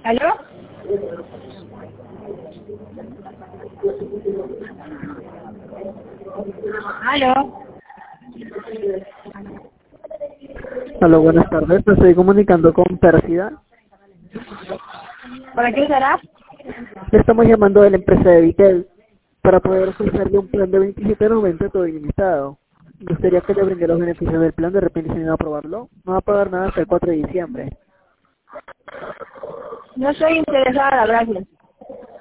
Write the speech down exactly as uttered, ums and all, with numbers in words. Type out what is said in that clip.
¿Aló? ¿Aló? Hola, buenas tardes. Me estoy comunicando con Pérsida. ¿Para qué será? Le estamos llamando de la empresa de Vitel para poder ofrecerle un plan de veintisiete noventa todo ilimitado. Me gustaría que le brinde los beneficios del plan. De repente, si no va a aprobarlo, no va a pagar nada hasta el cuatro de diciembre. No estoy interesada, gracias.